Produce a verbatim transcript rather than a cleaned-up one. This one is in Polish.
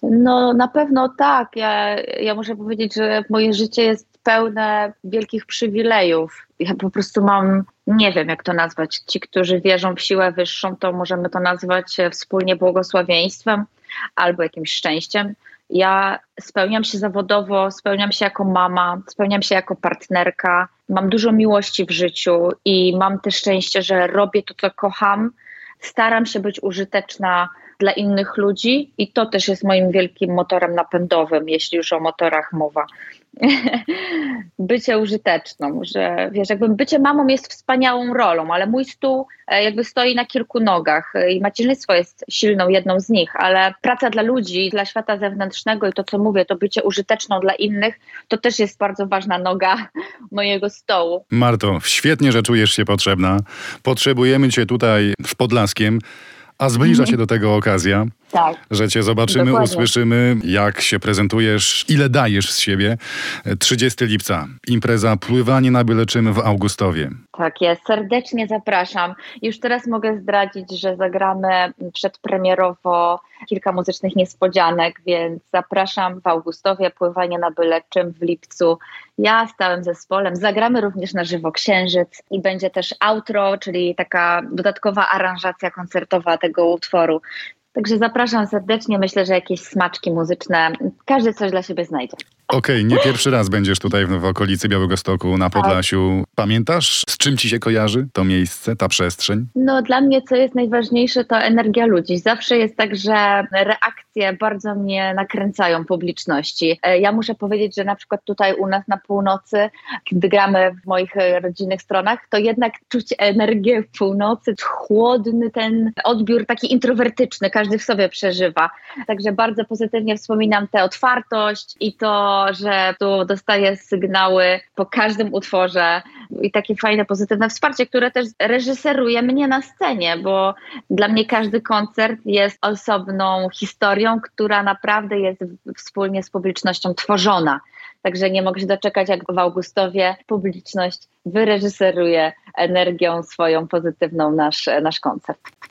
No na pewno tak. Ja, ja muszę powiedzieć, że moje życie jest pełne wielkich przywilejów. Ja po prostu mam, nie wiem jak to nazwać. Ci, którzy wierzą w siłę wyższą, to możemy to nazwać wspólnie błogosławieństwem albo jakimś szczęściem. Ja spełniam się zawodowo, spełniam się jako mama, spełniam się jako partnerka. Mam dużo miłości w życiu i mam też szczęście, że robię to, co kocham. Staram się być użyteczna dla innych ludzi i to też jest moim wielkim motorem napędowym, jeśli już o motorach mowa. Bycie użyteczną, że wiesz, jakby bycie mamą jest wspaniałą rolą, ale mój stół e, jakby stoi na kilku nogach e, i macierzyństwo jest silną jedną z nich, ale praca dla ludzi, dla świata zewnętrznego i to, co mówię, to bycie użyteczną dla innych, to też jest bardzo ważna noga mojego stołu. Marto, świetnie, że czujesz się potrzebna. Potrzebujemy cię tutaj w Podlaskiem, a zbliża się do tego okazja, Tak. że cię zobaczymy, Dokładnie. usłyszymy, jak się prezentujesz, ile dajesz z siebie. trzydziestego lipca, impreza Pływanie na byle czym w Augustowie. Tak jest, serdecznie zapraszam. Już teraz mogę zdradzić, że zagramy przedpremierowo kilka muzycznych niespodzianek, więc zapraszam w Augustowie, Pływanie na byle czym w lipcu. Ja z całym zespołem. Zagramy również na żywo Księżyc i będzie też outro, czyli taka dodatkowa aranżacja koncertowa tego utworu. Także zapraszam serdecznie, myślę, że jakieś smaczki muzyczne, każdy coś dla siebie znajdzie. Okej, okay, nie pierwszy raz będziesz tutaj w, w okolicy Białegostoku na Podlasiu. Pamiętasz, z czym ci się kojarzy to miejsce, ta przestrzeń? No dla mnie co jest najważniejsze, to energia ludzi. Zawsze jest tak, że reakcje bardzo mnie nakręcają publiczności. Ja muszę powiedzieć, że na przykład tutaj u nas na północy, kiedy gramy w moich rodzinnych stronach, to jednak czuć energię północy, chłodny ten odbiór taki introwertyczny, każdy w sobie przeżywa. Także bardzo pozytywnie wspominam tę otwartość i to, że tu dostaję sygnały po każdym utworze i takie fajne, pozytywne wsparcie, które też reżyseruje mnie na scenie, bo dla mnie każdy koncert jest osobną historią, która naprawdę jest wspólnie z publicznością tworzona. Także nie mogę się doczekać, jak w Augustowie publiczność wyreżyseruje energią swoją pozytywną nasz, nasz koncert.